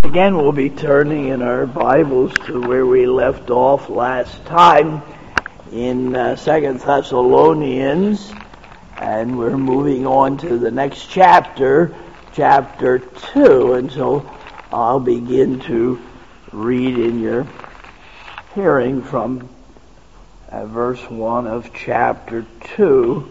Again, we'll be turning in our Bibles to where we left off last time in 2 Thessalonians, and we're moving on to the next chapter, chapter 2, and so I'll begin to read in your hearing from verse 1 of chapter 2,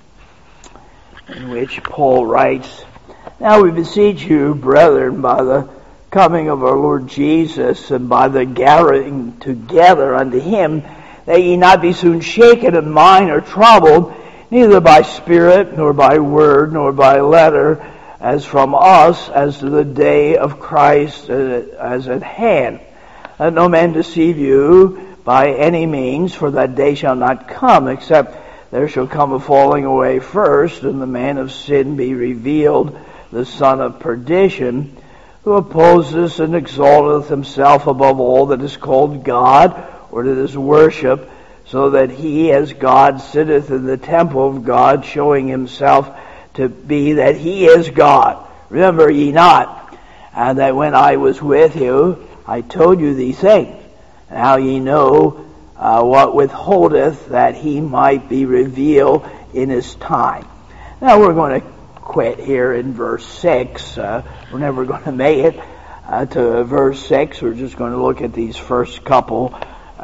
in which Paul writes, "Now we beseech you, brethren, by the coming of our Lord Jesus, and by the gathering together unto him, that ye not be soon shaken in mind or troubled, neither by spirit, nor by word, nor by letter, as from us, as to the day of Christ as at hand. Let no man deceive you by any means, for that day shall not come, except there shall come a falling away first, and the man of sin be revealed, the son of perdition, who opposes and exalteth himself above all that is called God, or that is worship, so that he as God sitteth in the temple of God, showing himself to be that he is God. Remember ye not, that when I was with you, I told you these things. Now ye know what withholdeth, that he might be revealed in his time." Now we're going to quit here in verse 6. We're never going to make it to verse 6. We're just going to look at these first couple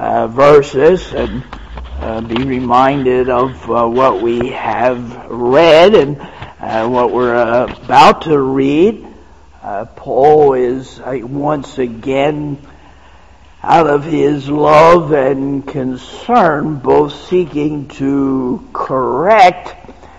verses and be reminded of what we have read and what we're about to read. Paul is once again, out of his love and concern, both seeking to correct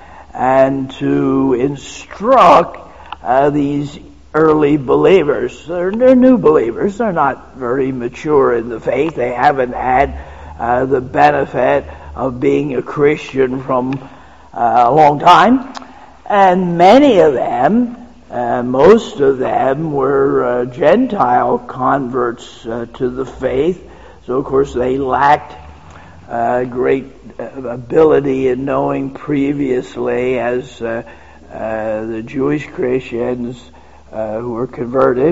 and to instruct these early believers. They're new believers. They're not very mature in the faith. They haven't had the benefit of being a Christian from a long time. And many of them, most of them, were Gentile converts to the faith. So, of course, they lacked great ability in knowing previously as the Jewish Christians who were converted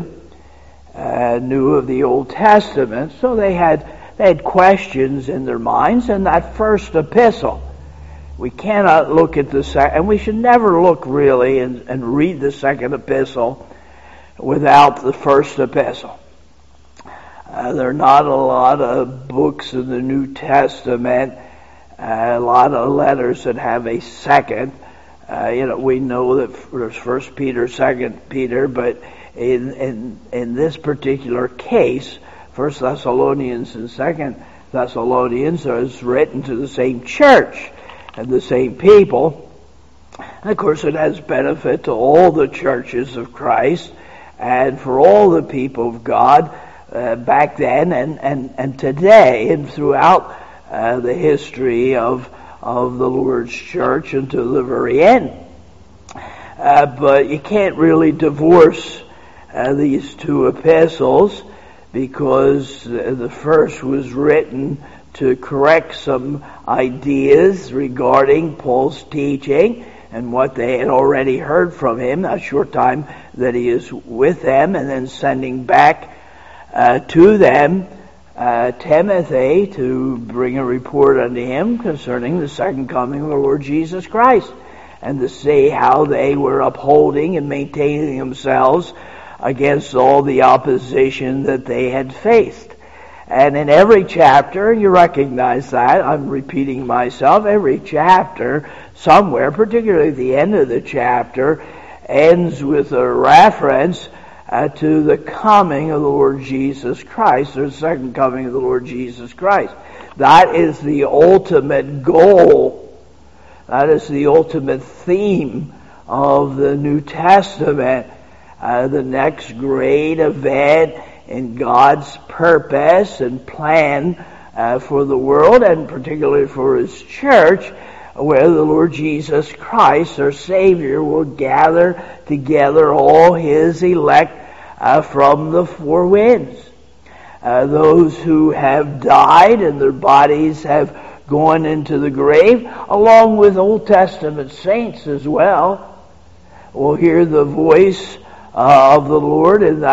knew of the Old Testament. So they had questions in their minds. And that first epistle, we cannot look at the second, and we should never look really and read the second epistle without the first epistle. There are not a lot of books in the New Testament, a lot of letters that have a second. We know that there's 1 Peter, 2 Peter, but in this particular case, 1 Thessalonians and 2 Thessalonians is written to the same church and the same people. And of course, it has benefit to all the churches of Christ and for all the people of God back then and today and throughout the history of the Lord's church until the very end. But you can't really divorce these two epistles, because the first was written to correct some ideas regarding Paul's teaching and what they had already heard from him, a short time that he is with them, and then sending back to them Timothy to bring a report unto him concerning the second coming of the Lord Jesus Christ, and to see how they were upholding and maintaining themselves against all the opposition that they had faced. And in every chapter, you recognize that, I'm repeating myself, every chapter somewhere, particularly the end of the chapter, ends with a reference to the coming of the Lord Jesus Christ, or the second coming of the Lord Jesus Christ. That is the ultimate goal. That is the ultimate theme of the New Testament. The next great event in God's purpose and plan for the world, and particularly for His church, where the Lord Jesus Christ, our Savior, will gather together all His elect from the four winds. Those who have died and their bodies have gone into the grave, along with Old Testament saints as well, will hear the voice of the Lord in that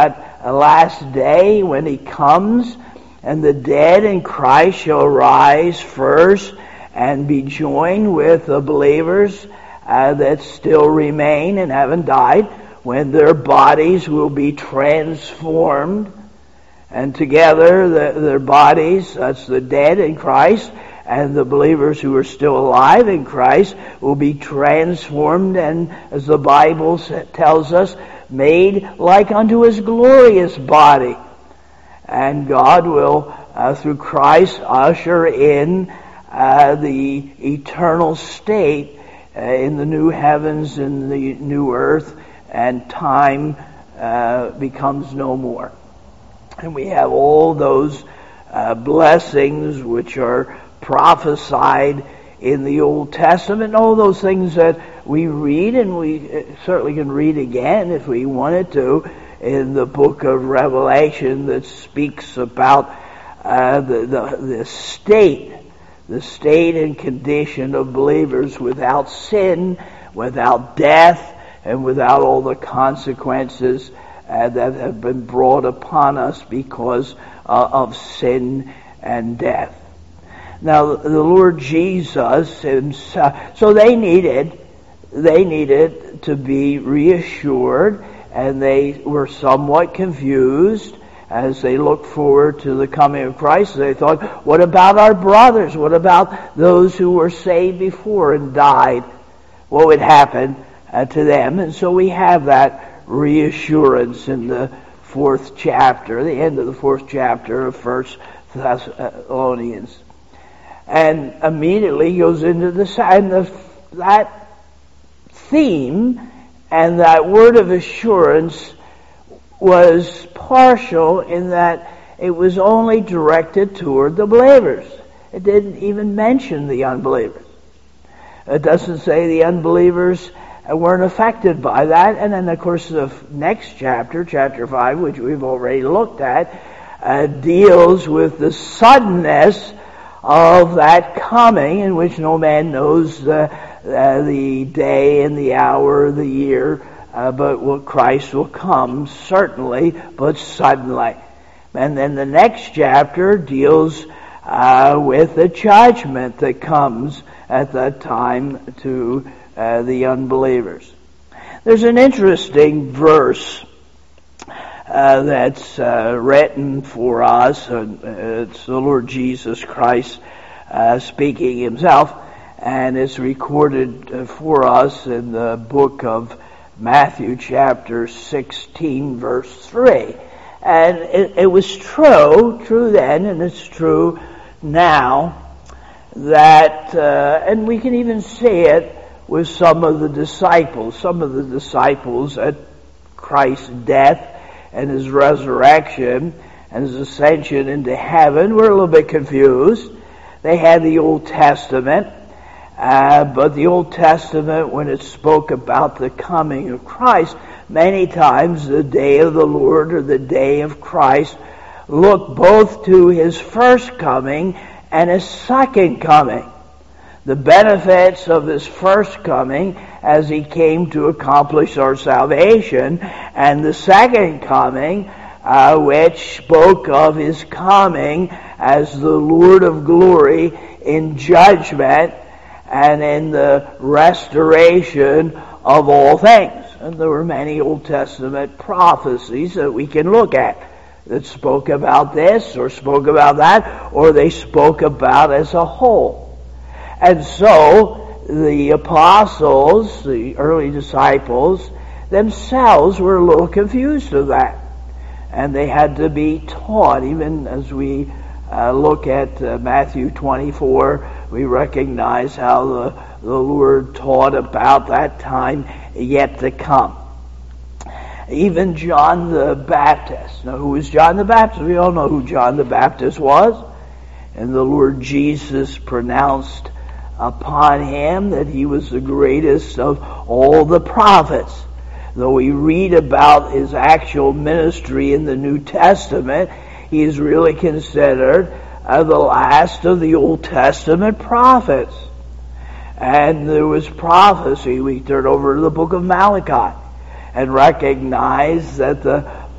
last day when he comes, and the dead in Christ shall rise first and be joined with the believers that still remain and haven't died, when their bodies will be transformed. And together, their bodies, that's the dead in Christ, and the believers who are still alive in Christ, will be transformed, and as the Bible tells us, made like unto his glorious body. And God will, through Christ, usher in the eternal state in the new heavens and the new earth, and time becomes no more. And we have all those blessings which are prophesied in the Old Testament, all those things that we read, and we certainly can read again if we wanted to, in the book of Revelation, that speaks about the state and condition of believers without sin, without death, and without all the consequences that have been brought upon us because of sin and death. Now, the Lord Jesus himself, so they needed to be reassured, and they were somewhat confused as they looked forward to the coming of Christ. They thought, what about our brothers? What about those who were saved before and died? What would happen to them? And so we have that reassurance in the 4th chapter, the end of the 4th chapter of 1 Thessalonians. And immediately goes into that theme, and that word of assurance was partial in that it was only directed toward the believers. It didn't even mention the unbelievers. It doesn't say the unbelievers weren't affected by that. And then, of course, the next chapter, chapter 5, which we've already looked at, deals with the suddenness of that coming, in which no man knows the day and the hour, the year, but what Christ will come, certainly, but suddenly. And then the next chapter deals with the judgment that comes at that time to the unbelievers. There's an interesting verse that's written for us. It's the Lord Jesus Christ speaking himself, and it's recorded for us in the book of Matthew chapter 16 verse 3. And it was true then, and it's true now, that, and we can even see it with some of the disciples at Christ's death and his resurrection and his ascension into heaven were a little bit confused. They had the Old Testament, but the Old Testament, when it spoke about the coming of Christ, many times the day of the Lord or the day of Christ looked both to his first coming and his second coming. The benefits of his first coming as he came to accomplish our salvation, and the second coming, which spoke of his coming as the Lord of glory in judgment and in the restoration of all things. And there were many Old Testament prophecies that we can look at that spoke about this or spoke about that, or they spoke about as a whole. And so the apostles, the early disciples, themselves were a little confused of that. And they had to be taught. Even as we look at Matthew 24, we recognize how the Lord taught about that time yet to come. Even John the Baptist. Now, who was John the Baptist? We all know who John the Baptist was. And the Lord Jesus pronounced upon him that he was the greatest of all the prophets. Though we read about his actual ministry in the New Testament, he is really considered the last of the Old Testament prophets. And there was prophecy. We turn over to the book of Malachi and recognize that the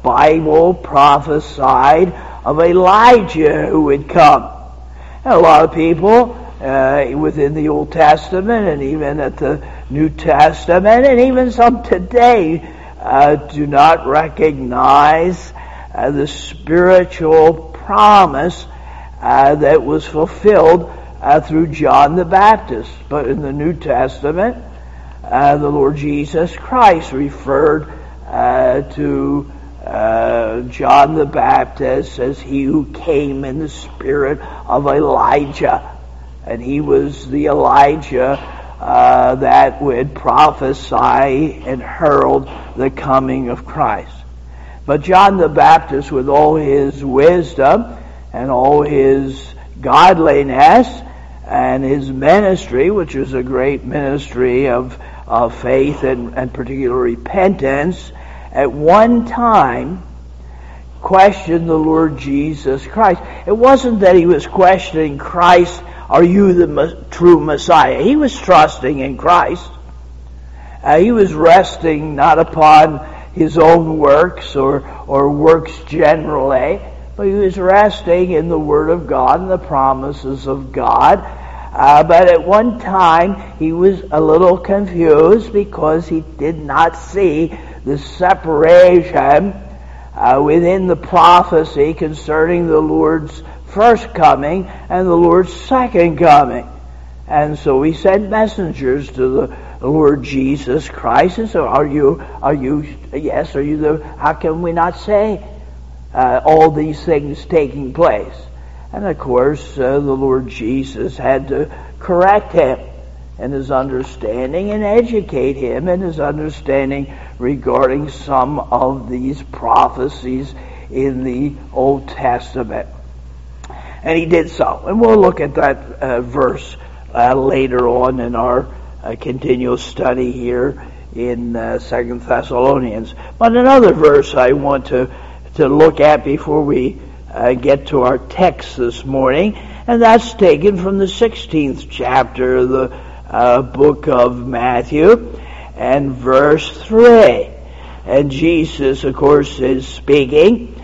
Bible prophesied of Elijah who would come. And a lot of people within the Old Testament and even at the New Testament and even some today do not recognize the spiritual promise that was fulfilled through John the Baptist. But in the New Testament, the Lord Jesus Christ referred to John the Baptist as he who came in the spirit of Elijah. And he was the Elijah that would prophesy and herald the coming of Christ. But John the Baptist, with all his wisdom and all his godliness and his ministry, which was a great ministry of faith and particular repentance, at one time questioned the Lord Jesus Christ. It wasn't that he was questioning Christ, are you the true Messiah? He was trusting in Christ. He was resting not upon his own works or works generally, but he was resting in the Word of God and the promises of God. But at one time he was a little confused because he did not see the separation within the prophecy concerning the Lord's first coming and the Lord's second coming. And so he sent messengers to the Lord Jesus Christ and said, are you how can we not say all these things taking place? And of course the Lord Jesus had to correct him in his understanding and educate him in his understanding regarding some of these prophecies in the Old Testament. And he did so. And we'll look at that verse later on in our continual study here in 2 Thessalonians. But another verse I want to look at before we get to our text this morning, and that's taken from the 16th chapter of the book of Matthew and verse 3. And Jesus, of course, is speaking.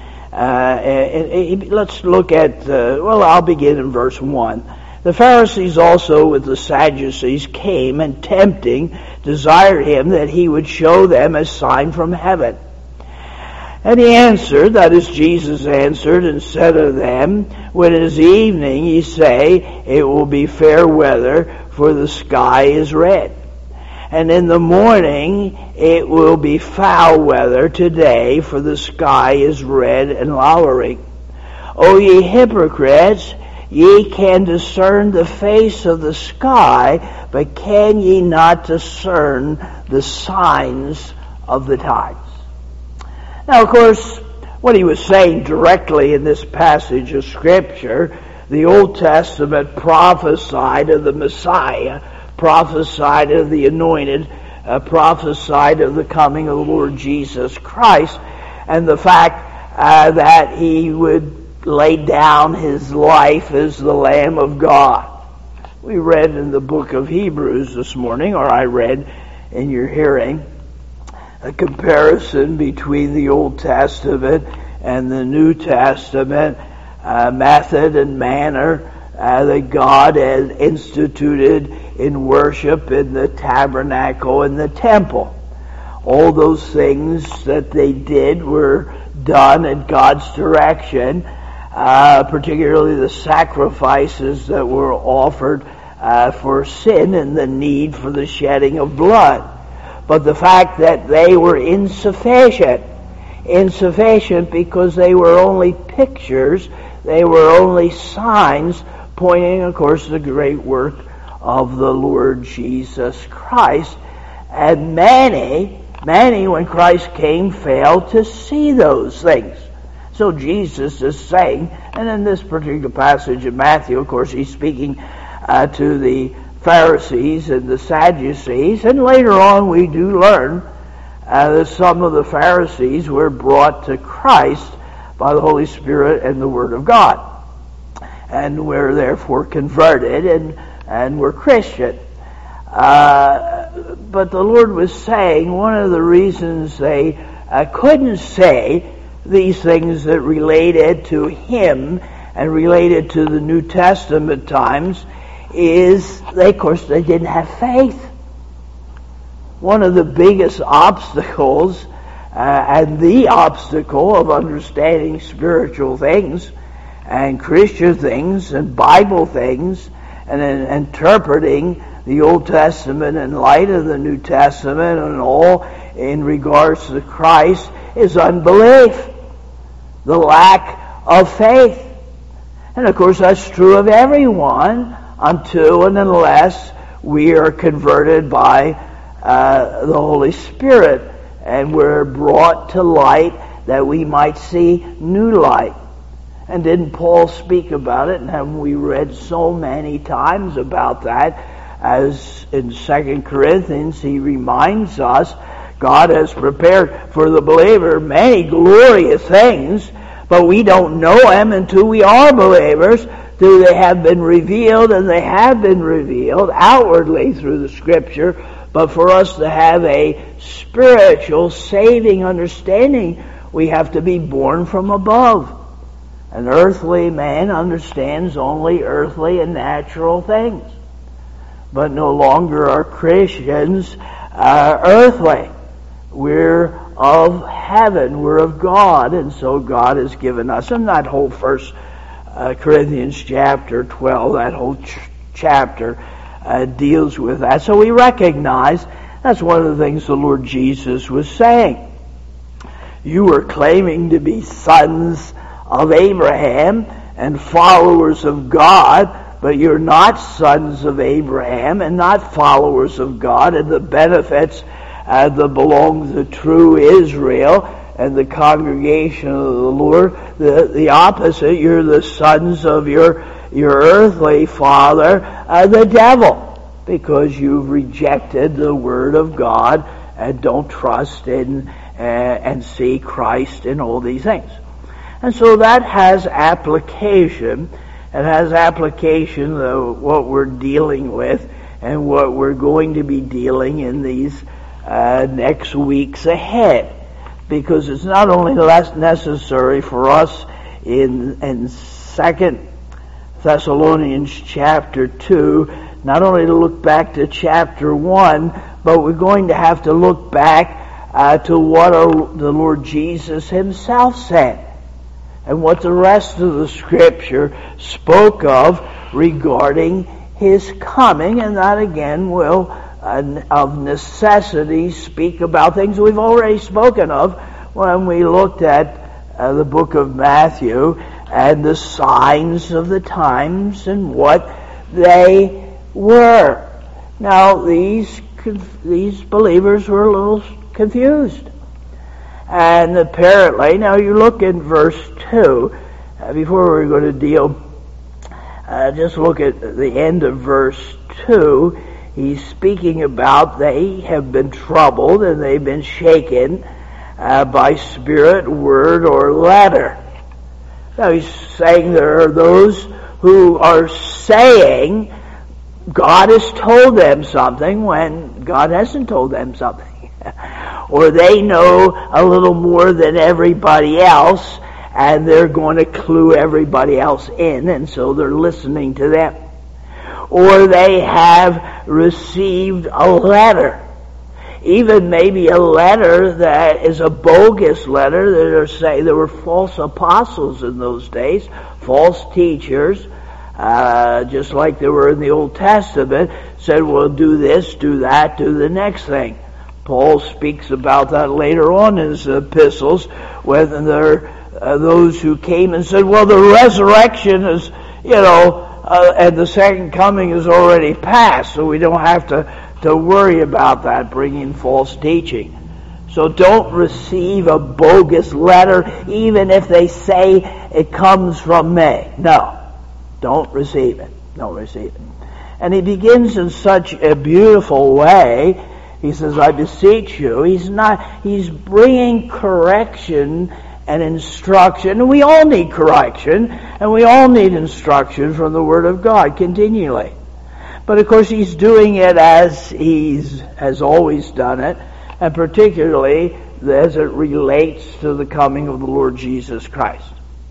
Let's look at, I'll begin in verse 1. The Pharisees also with the Sadducees came and tempting desired him that he would show them a sign from heaven. And he answered, that is, Jesus answered and said to them, when it is evening, ye say, it will be fair weather, for the sky is red. And in the morning, it will be foul weather today, for the sky is red and lowering. O ye hypocrites, ye can discern the face of the sky, but can ye not discern the signs of the times? Now, of course, what he was saying directly in this passage of Scripture, the Old Testament prophesied of the Messiah, prophesied of the anointed, prophesied of the coming of the Lord Jesus Christ, and the fact that he would lay down his life as the Lamb of God. We read in the book of Hebrews this morning, or I read in your hearing, a comparison between the Old Testament and the New Testament method and manner that God had instituted in worship in the tabernacle and the temple. All those things that they did were done at God's direction, particularly the sacrifices that were offered for sin and the need for the shedding of blood. But the fact that they were insufficient because they were only pictures, they were only signs pointing, of course, to the great work of the Lord Jesus Christ. And many, when Christ came, failed to see those things. So Jesus is saying, and in this particular passage of Matthew, of course, he's speaking to the Pharisees and the Sadducees, and later on we do learn that some of the Pharisees were brought to Christ by the Holy Spirit and the Word of God, and were therefore converted and were Christian. But the Lord was saying one of the reasons they couldn't say these things that related to him and related to the New Testament times is, of course, they didn't have faith. One of the biggest obstacles and the obstacle of understanding spiritual things and Christian things and Bible things and interpreting the Old Testament in light of the New Testament and all in regards to Christ is unbelief, the lack of faith. And of course that's true of everyone until and unless we are converted by the Holy Spirit and we're brought to light that we might see new light. And didn't Paul speak about it? And haven't we read so many times about that? As in 2 Corinthians, he reminds us, God has prepared for the believer many glorious things, but we don't know them until we are believers, till they have been revealed, and they have been revealed outwardly through the Scripture. But for us to have a spiritual, saving understanding, we have to be born from above. An earthly man understands only earthly and natural things. But no longer are Christians earthly. We're of heaven. We're of God. And so God has given us. And that whole 1 Corinthians chapter 12, that whole chapter deals with that. So we recognize that's one of the things the Lord Jesus was saying. You are claiming to be sons of Abraham and followers of God, but you're not sons of Abraham and not followers of God, and the benefits that belong to the true Israel and the congregation of the Lord, the opposite. You're the sons of your earthly father, the devil, because you've rejected the Word of God and don't trust in and see Christ in all these things. And so that has application. It has application to what we're dealing with and what we're going to be dealing in these next weeks ahead. Because it's not only less necessary for us in 2 Thessalonians chapter 2, not only to look back to chapter 1, but we're going to have to look back to what the Lord Jesus himself said, and what the rest of the Scripture spoke of regarding his coming, and that again will of necessity speak about things we've already spoken of when we looked at the book of Matthew and the signs of the times and what they were. Now these believers were a little confused. And apparently, now you look in verse 2, before we're going to deal, just look at the end of verse 2. He's speaking about they have been troubled and they've been shaken by spirit, word, or letter. Now he's saying there are those who are saying God has told them something when God hasn't told them something. Or they know a little more than everybody else, and they're going to clue everybody else in, and so they're listening to them. Or they have received a letter, even maybe a letter that is a bogus letter. That are saying there were false apostles in those days, false teachers, just like there were in the Old Testament, said, well, do this, do that, do the next thing. Paul speaks about that later on in his epistles, when there are those who came and said, well, the resurrection is, and the second coming is already past, so we don't have to worry about that, bringing false teaching. So don't receive a bogus letter, even if they say it comes from me. No, don't receive it. Don't receive it. And he begins in such a beautiful way. He says, I beseech you. He's bringing correction and instruction. And we all need correction, and we all need instruction from the Word of God continually. But of course he's doing it as he has always done it, and particularly as it relates to the coming of the Lord Jesus Christ.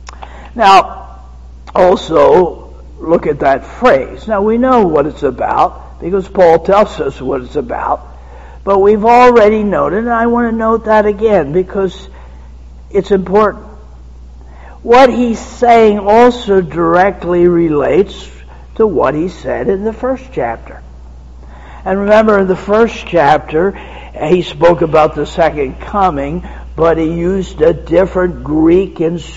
Now, also, look at that phrase. Now, we know what it's about because Paul tells us what it's about. But we've already noted, and I want to note that again because it's important. What he's saying also directly relates to what he said in the first chapter. And remember, in the first chapter, he spoke about the second coming, but he used a different Greek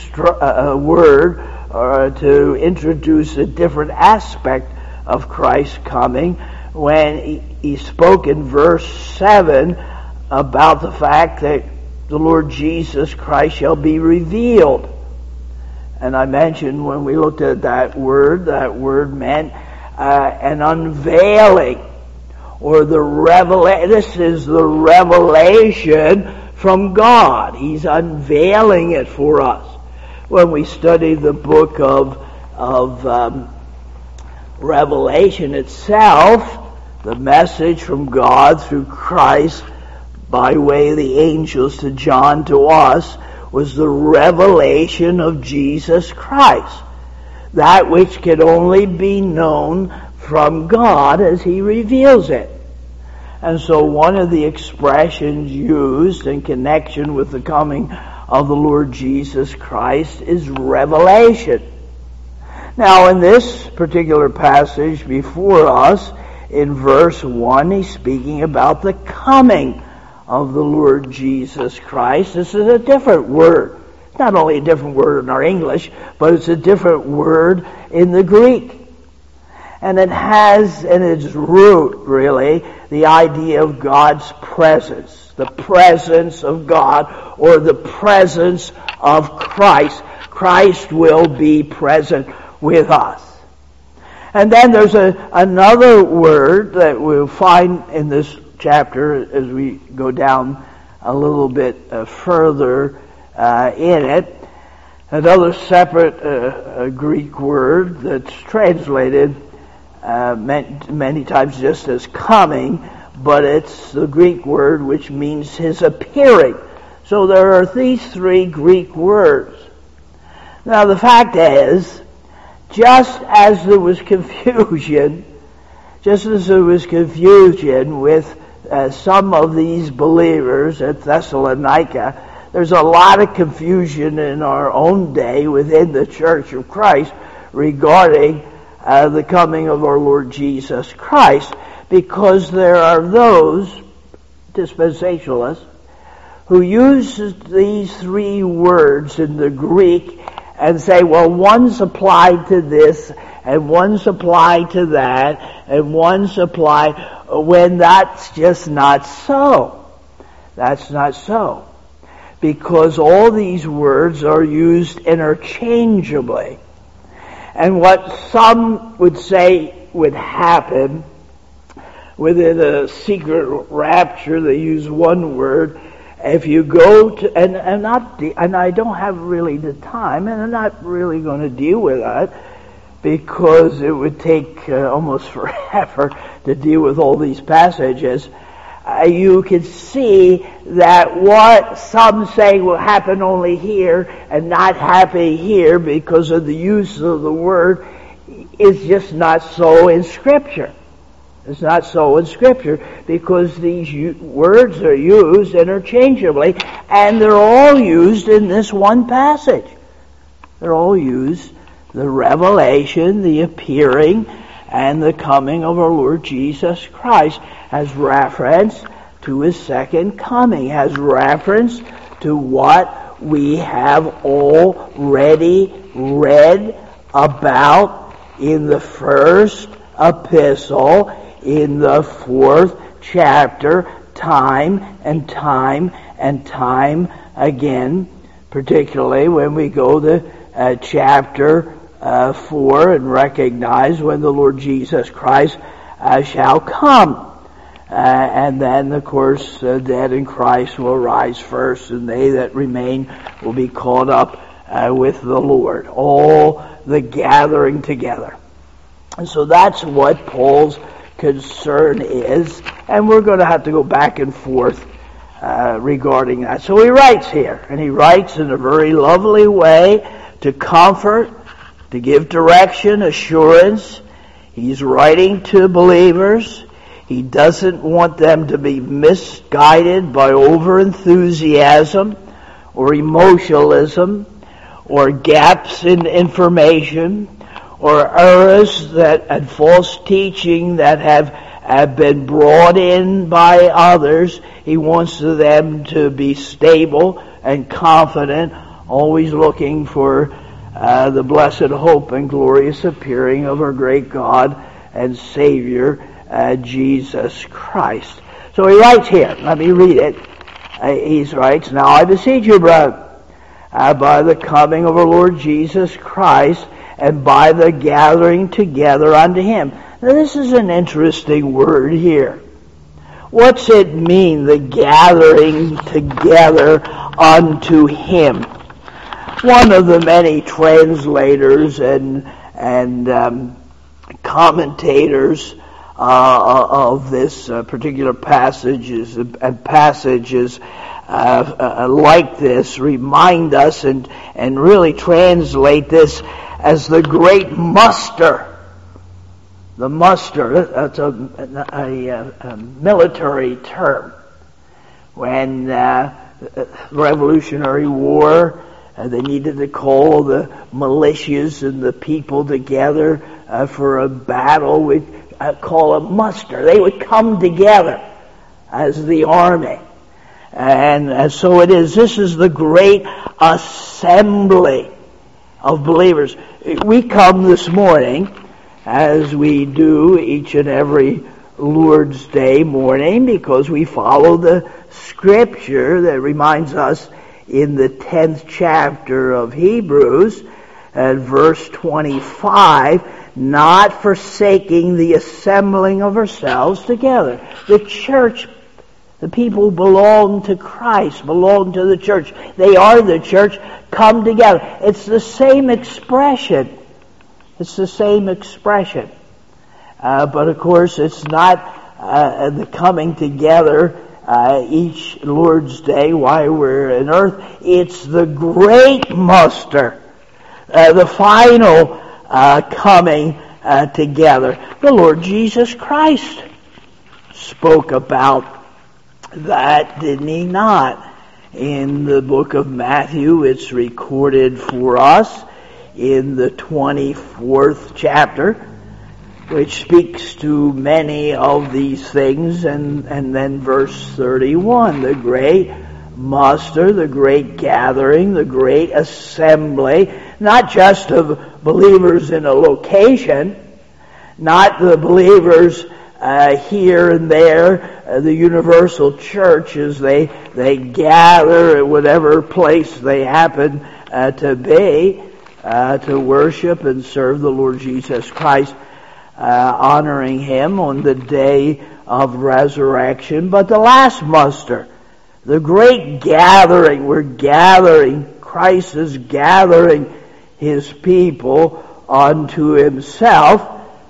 word to introduce a different aspect of Christ's coming when he spoke in verse 7 about the fact that the Lord Jesus Christ shall be revealed. And I mentioned when we looked at that word meant an unveiling, or this is the revelation from God. He's unveiling it for us. When we study the book of Revelation itself, the message from God through Christ by way of the angels to John to us was the revelation of Jesus Christ. That which can only be known from God as He reveals it. And so one of the expressions used in connection with the coming of the Lord Jesus Christ is revelation. Now in this particular passage before us, in verse 1, he's speaking about the coming of the Lord Jesus Christ. This is a different word. It's not only a different word in our English, but it's a different word in the Greek. And it has in its root, really, the idea of God's presence. The presence of God, or the presence of Christ. Christ will be present with us. And then there's another word that we'll find in this chapter as we go down a little bit further in it. Another separate Greek word that's translated many times just as coming, but it's the Greek word which means His appearing. So there are these three Greek words. Now the fact is, just as there was confusion with some of these believers at Thessalonica, there's a lot of confusion in our own day within the Church of Christ regarding the coming of our Lord Jesus Christ, because there are those dispensationalists who use these three words in the Greek and say, well, one's applied to this, and one's applied to that, and one's applied, when that's just not so. That's not so. Because all these words are used interchangeably. And what some would say would happen within a secret rapture, they use one word. If you go to, and I don't have really the time, and I'm not really going to deal with that, because it would take almost forever to deal with all these passages. You can see that what some say will happen only here and not happen here because of the use of the word is just not so in Scripture. It's not so in Scripture because these words are used interchangeably, and they're all used in this one passage. They're all used, the revelation, the appearing, and the coming of our Lord Jesus Christ has reference to His second coming, has reference to what we have already read about in the first epistle, in the 4th chapter, time and time and time again, particularly when we go to chapter 4 and recognize when the Lord Jesus Christ shall come. And then, of course, the dead in Christ will rise first, and they that remain will be caught up with the Lord. All the gathering together. And so that's what Paul's concern is, and we're going to have to go back and forth regarding that. So he writes here, and he writes in a very lovely way to comfort, to give direction, assurance. He's writing to believers. He doesn't want them to be misguided by over-enthusiasm or emotionalism or gaps in information or errors and false teaching that have been brought in by others. He wants them to be stable and confident, always looking for the blessed hope and glorious appearing of our great God and Savior, Jesus Christ. So he writes here, let me read it. He writes, "Now I beseech you, brethren, by the coming of our Lord Jesus Christ, and by the gathering together unto Him." Now this is an interesting word here. What's it mean, the gathering together unto Him? One of the many translators and commentators of this particular passages like this remind us and really translate this as the great muster. The muster, that's a military term. When Revolutionary War, they needed to call the militias and the people together for a battle. We'd call a muster. They would come together as the army. And so it is. This is the great assembly of believers. We come this morning, as we do each and every Lord's Day morning, because we follow the Scripture that reminds us in the 10th chapter of Hebrews, at verse 25, not forsaking the assembling of ourselves together. The church, the people who belong to Christ, belong to the church. They are the church, come together. It's the same expression. It's the same expression. But of course, it's not the coming together each Lord's Day while we're on earth. It's the great muster, the final coming together. The Lord Jesus Christ spoke about that, didn't He not? In the book of Matthew, it's recorded for us in the 24th chapter, which speaks to many of these things, and then verse 31, the great muster, the great gathering, the great assembly, not just of believers in a location, not the believers here and there, the universal church as they gather at whatever place they happen to be, to worship and serve the Lord Jesus Christ, honoring Him on the day of resurrection. But the last muster, the great gathering, we're gathering, Christ is gathering His people unto Himself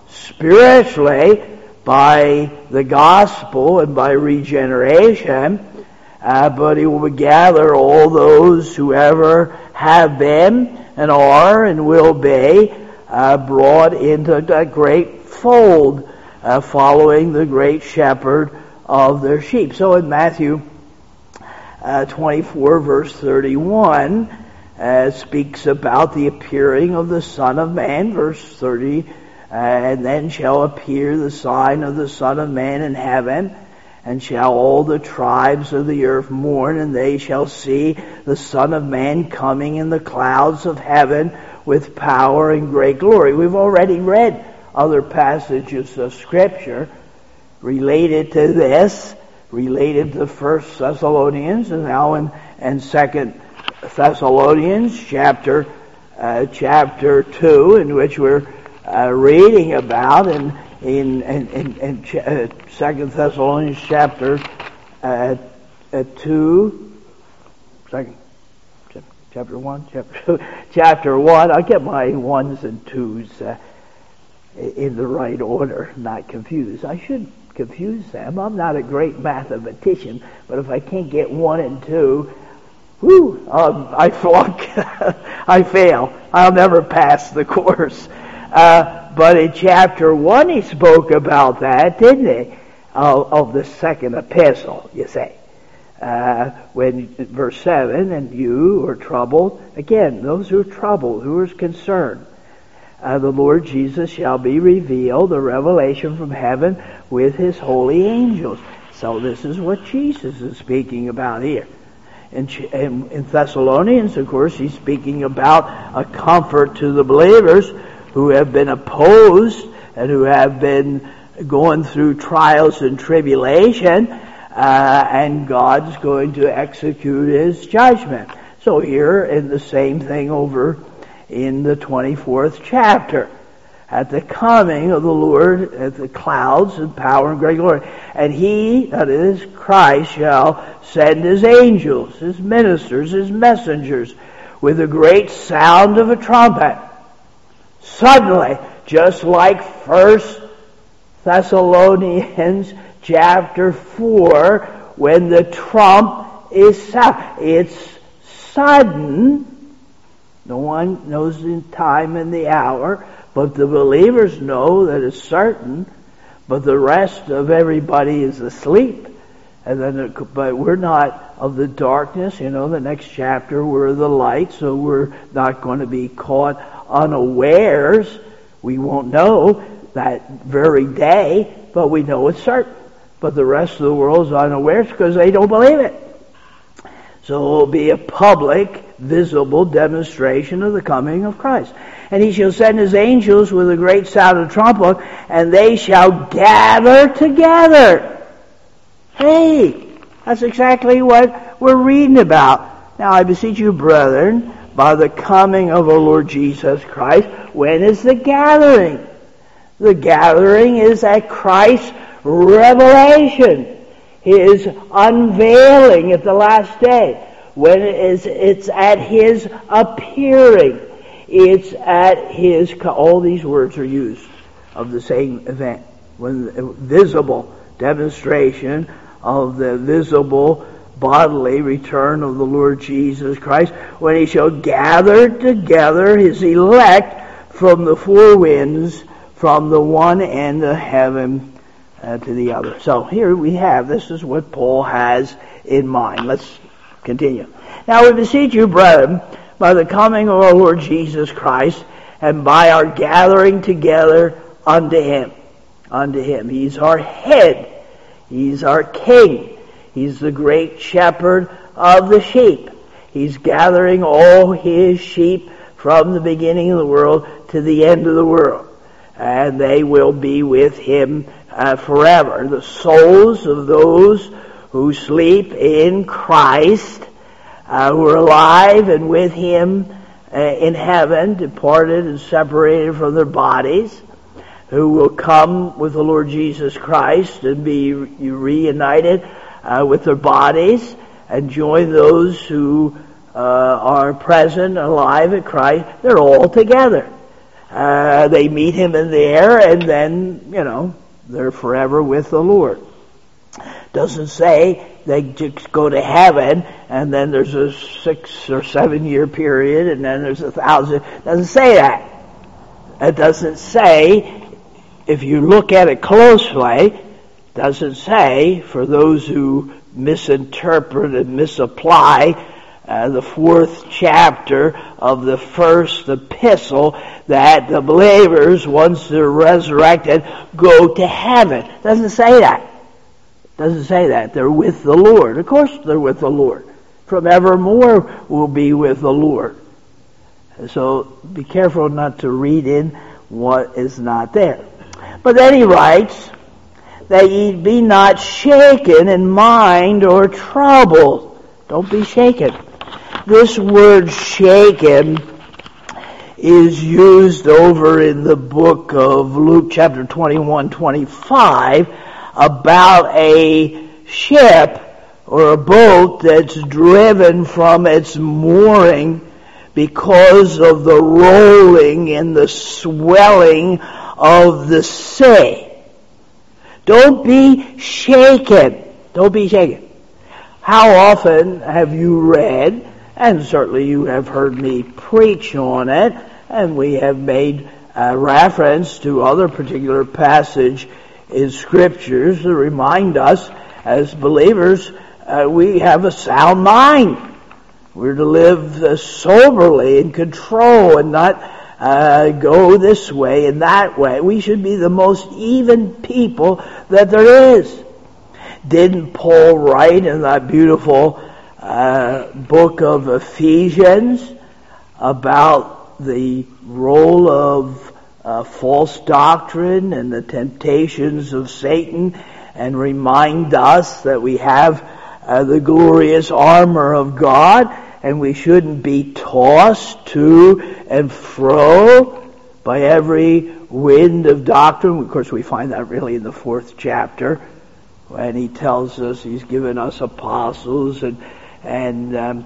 spiritually by the gospel and by regeneration, but He will gather all those who ever have been and are and will be brought into that great fold, following the great shepherd of their sheep. So in Matthew 24 verse 31 speaks about the appearing of the Son of Man. Verse 30, and then shall appear the sign of the Son of Man in heaven, and shall all the tribes of the earth mourn, and they shall see the Son of Man coming in the clouds of heaven with power and great glory. We've already read other passages of Scripture related to this, related to 1 Thessalonians, and now in 2 Thessalonians chapter 2, in which we're reading about, and in 2 Thessalonians chapter 1. I'll get my ones and twos in the right order, not confused. I should confuse them. I'm not a great mathematician, but if I can't get 1 and 2, I flunk. I fail. I'll never pass the course. But in chapter 1 he spoke about that, didn't he? Of the second epistle, you say. When verse 7, and you are troubled. Again, those who are troubled, who are concerned. The Lord Jesus shall be revealed, the revelation from heaven with his holy angels. So this is what Jesus is speaking about here. In Thessalonians, of course, he's speaking about a comfort to the believers who have been opposed and who have been going through trials and tribulation, and God's going to execute his judgment. So here, in the same thing over in the 24th chapter, at the coming of the Lord at the clouds in power and great glory. And he, that is Christ, shall send his angels, his ministers, his messengers, with a great sound of a trumpet. Suddenly, just like 1 Thessalonians chapter 4, when the trump is sounded. It's sudden. No one knows the time and the hour, but the believers know that it's certain, but the rest of everybody is asleep. And then, but we're not of the darkness, the next chapter we're the light, so we're not going to be caught unawares. We won't know that very day, but we know it's certain. But the rest of the world is unawares because they don't believe it. So it will be a public, visible demonstration of the coming of Christ. And he shall send his angels with a great sound of trumpet, and they shall gather together. Hey, that's exactly what we're reading about. Now I beseech you, brethren, by the coming of our Lord Jesus Christ, when is the gathering? The gathering is at Christ's revelation, his unveiling at the last day. When it's at his appearing, it's at his, all these words are used of the same event. When the visible demonstration of the visible bodily return of the Lord Jesus Christ, when he shall gather together his elect from the four winds, from the one end of heaven to the other. So here we have, this is what Paul has in mind. Let's continue. Now we beseech you, brethren, by the coming of our Lord Jesus Christ, and by our gathering together unto him. Unto him. He's our head. He's our king. He's the great shepherd of the sheep. He's gathering all his sheep from the beginning of the world to the end of the world. And they will be with him forever. The souls of those who sleep in Christ, who are alive and with him in heaven, departed and separated from their bodies, who will come with the Lord Jesus Christ and be reunited with their bodies and join those who are present, alive at Christ. They're all together. They meet him in the air, and then, they're forever with the Lord. Doesn't say they just go to heaven, and then there's a 6 or 7 year period, and then there's 1,000. Doesn't say that. It doesn't say, if you look at it closely, doesn't say, for those who misinterpret and misapply the 4th chapter of the first epistle, that the believers, once they're resurrected, go to heaven. Doesn't say that. Doesn't say that. They're with the Lord. Of course they're with the Lord. From evermore will be with the Lord. So be careful not to read in what is not there. But then he writes, that ye be not shaken in mind or troubled. Don't be shaken. This word shaken is used over in the book of Luke chapter 21-25 about a ship or a boat that's driven from its mooring because of the rolling and the swelling of the sea. Don't be shaken. Don't be shaken. How often have you read, and certainly you have heard me preach on it, and we have made reference to other particular passage in Scriptures to remind us as believers we have a sound mind. We're to live soberly, in control, and not go this way and that way. We should be the most even people that there is. Didn't Paul write in that beautiful book of Ephesians about the role of false doctrine and the temptations of Satan, and remind us that we have the glorious armor of God, and we shouldn't be tossed to and fro by every wind of doctrine? Of course, we find that really in the 4th chapter, when he tells us he's given us apostles and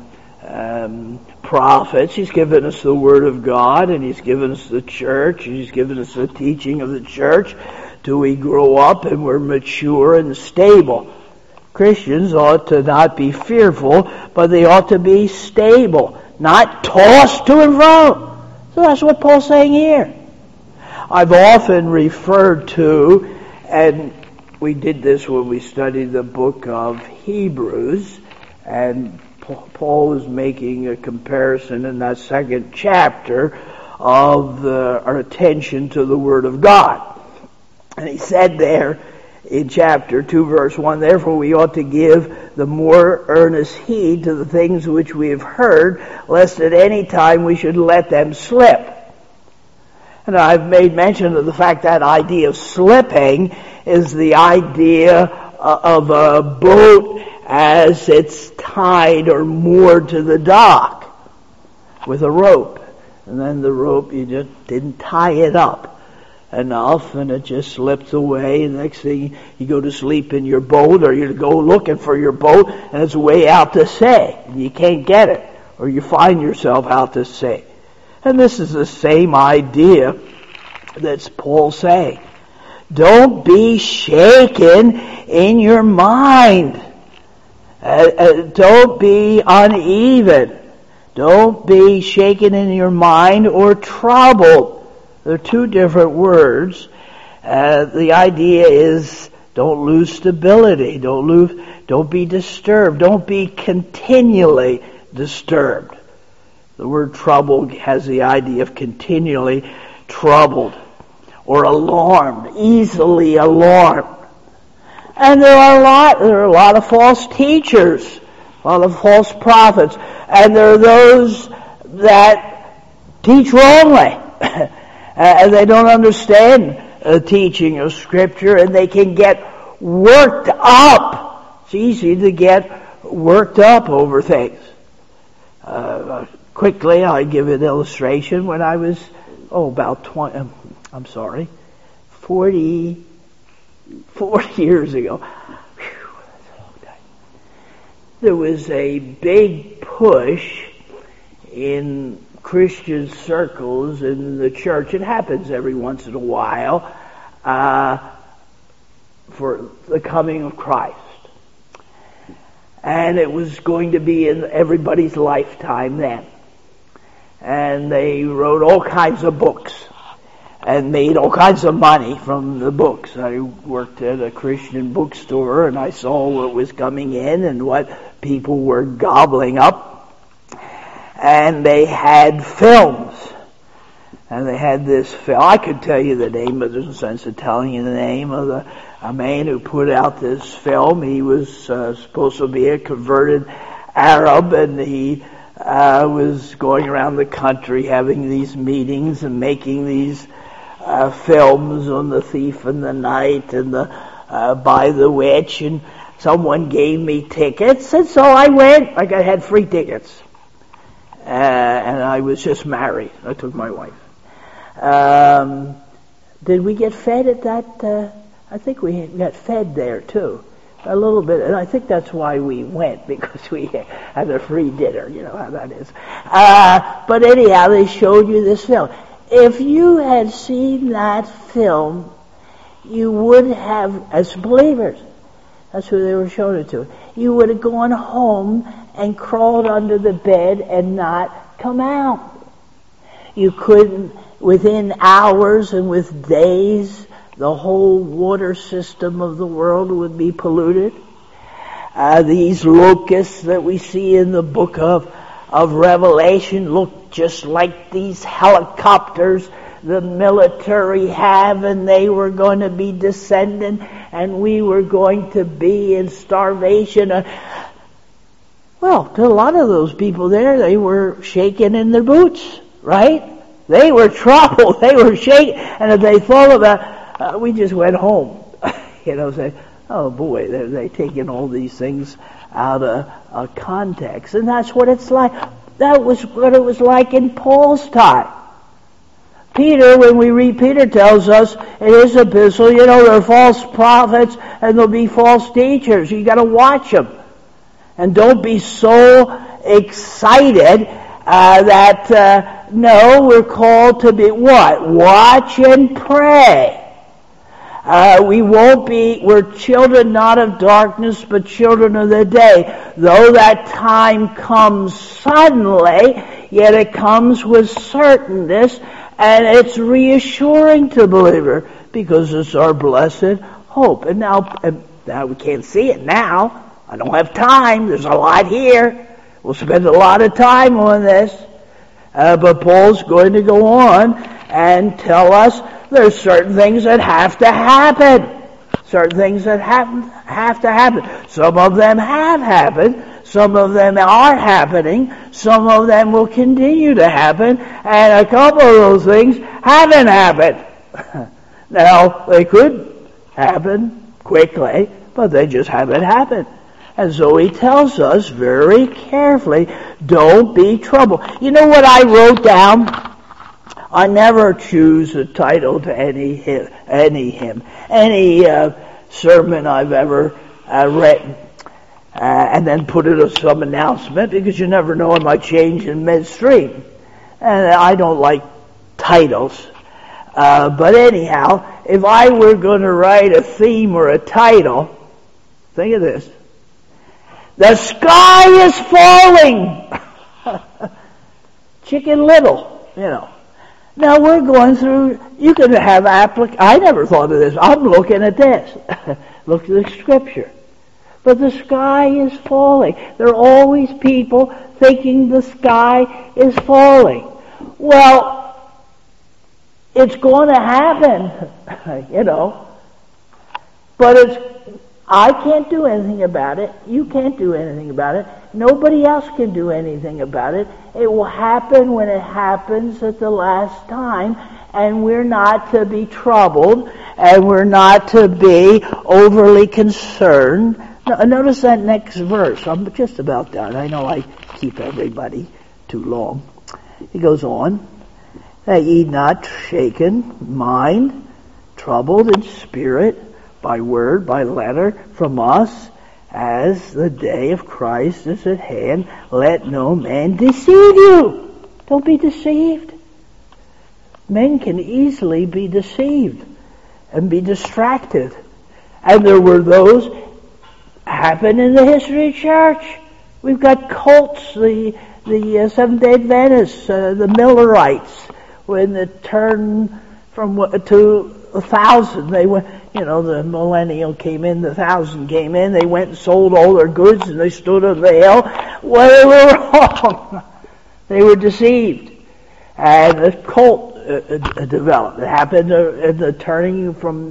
prophets. He's given us the Word of God, and he's given us the church, and he's given us the teaching of the church till we grow up and we're mature and stable. Christians ought to not be fearful, but they ought to be stable, not tossed to and fro. So that's what Paul's saying here. I've often referred to, and we did this when we studied the book of Hebrews, and Paul was making a comparison in that 2nd chapter of our attention to the Word of God. And he said there in chapter 2, verse 1, therefore we ought to give the more earnest heed to the things which we have heard, lest at any time we should let them slip. And I've made mention of the fact that idea of slipping is the idea of a boat as it's tied or moored to the dock with a rope. And then the rope, you just didn't tie it up enough, and it just slips away, and next thing you go to sleep in your boat, or you go looking for your boat, and it's way out to sea, and you can't get it, or you find yourself out to sea. And this is the same idea that's Paul saying. Don't be shaken in your mind. Don't be uneven. Don't be shaken in your mind or troubled. They're two different words. The idea is don't lose stability. Don't be disturbed. Don't be continually disturbed. The word troubled has the idea of continually troubled or alarmed, easily alarmed. And there are a lot of false teachers, a lot of false prophets, and there are those that teach wrongly. And they don't understand the teaching of Scripture, and they can get worked up. It's easy to get worked up over things. Quickly, I'll give an illustration. When I was, about 40 years ago, there was a big push in Christian circles in the church. It happens every once in a while for the coming of Christ. And it was going to be in everybody's lifetime then. And they wrote all kinds of books and made all kinds of money from the books. I worked at a Christian bookstore, and I saw what was coming in and what people were gobbling up. And they had films. And they had this film. I could tell you the name, but there's no sense of telling you the name of a man who put out this film. He was supposed to be a converted Arab, and he was going around the country having these meetings and making these films on the thief in the night and the by the witch. And someone gave me tickets, and so I went. I had free tickets. And I was just married. I took my wife. Did we get fed at that? I think we got fed there too, a little bit. And I think that's why we went, because we had a free dinner. You know how that is. But anyhow, they showed you this film. If you had seen that film, you would have, as believers, that's who they were showing it to, you would have gone home and crawled under the bed and not come out. You couldn't, within hours and with days, the whole water system of the world would be polluted. These locusts that we see in the book of Revelation look just like these helicopters the military have, and they were going to be descending, and we were going to be in starvation. Well, to a lot of those people there, they were shaking in their boots, right? They were troubled. They were shaking. And if they thought about, we just went home. Say, oh boy, they're taking all these things out of context. And that's what it's like. That was what it was like in Paul's time. Peter, when we read, Peter tells us in his epistle, there are false prophets and there'll be false teachers. You got to watch them. And don't be so excited no, we're called to be what? Watch and pray. We're children not of darkness, but children of the day. Though that time comes suddenly, yet it comes with certainness, and it's reassuring to the believer, because it's our blessed hope. And now we can't see it now. I don't have time. There's a lot here. We'll spend a lot of time on this. But Paul's going to go on and tell us there's certain things that have to happen. Certain things that have to happen. Some of them have happened. Some of them are happening. Some of them will continue to happen. And a couple of those things haven't happened. Now, they could happen quickly, but they just haven't happened. And so he tells us very carefully, don't be troubled. You know what I wrote down? I never choose a title to any sermon I've ever written, and then put it as some announcement, because you never know, it might change in midstream. And I don't like titles. But anyhow, if I were going to write a theme or a title, think of this. The sky is falling. Chicken Little, Now we're going through, you could have I never thought of this. I'm looking at this. Look at the scripture. But the sky is falling. There are always people thinking the sky is falling. Well, it's going to happen, But I can't do anything about it. You can't do anything about it. Nobody else can do anything about it. It will happen when it happens at the last time, and we're not to be troubled, and we're not to be overly concerned. Now, notice that next verse. I'm just about done. I know I keep everybody too long. He goes on, that ye not shaken mind, troubled in spirit, by word, by letter, from us, as the day of Christ is at hand. Let no man deceive you. Don't be deceived. Men can easily be deceived and be distracted. And there were those happen in the history of the church. We've got cults, the Seventh-day Adventists, the Millerites, when it turned to 1,000, they went, the millennial came in, the 1,000 came in, they went and sold all their goods, and they stood on the hill. Well, they were wrong. They were deceived. And a cult developed. It happened in the turning from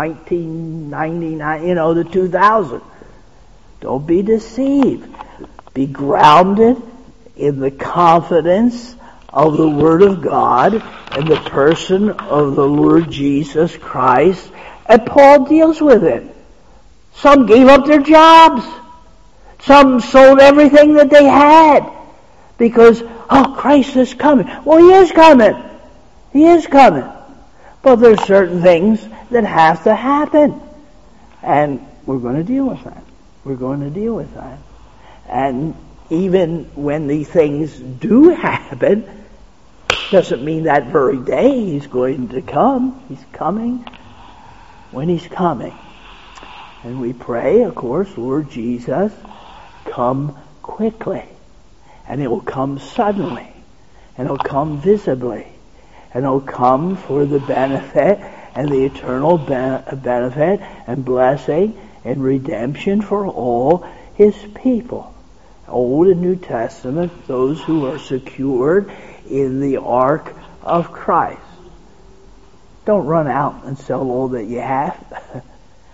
1999, to 2000. Don't be deceived. Be grounded in the confidence of the Word of God and the person of the Lord Jesus Christ. And Paul deals with it. Some gave up their jobs. Some sold everything that they had. Because, Christ is coming. Well, He is coming. He is coming. But there's certain things that have to happen. And we're going to deal with that. We're going to deal with that. And even when these things do happen, doesn't mean that very day He's going to come. He's coming. when He's coming. And we pray, of course, Lord Jesus, come quickly. And it will come suddenly. And it will come visibly. And it will come for the benefit and the eternal benefit and blessing and redemption for all His people. Old and New Testament, those who are secured in the ark of Christ. Don't run out and sell all that you have.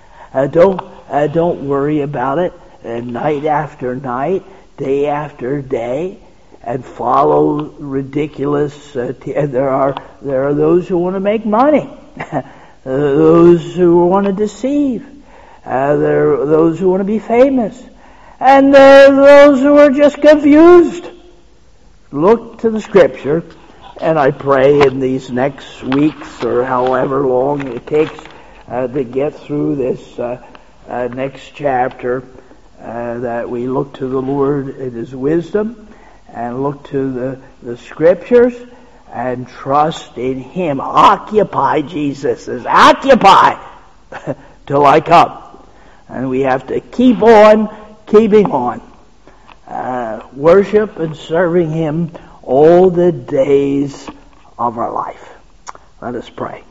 Don't worry about it night after night, day after day, and follow ridiculous. There are those who want to make money, those who want to deceive, there are those who want to be famous, and there are those who are just confused. Look to the Scripture, and I pray in these next weeks or however long it takes to get through this next chapter, that we look to the Lord in His wisdom and look to the Scriptures and trust in Him. Occupy, Jesus says, occupy till I come. And we have to keep on keeping on. Worship and serving Him all the days of our life. Let us pray.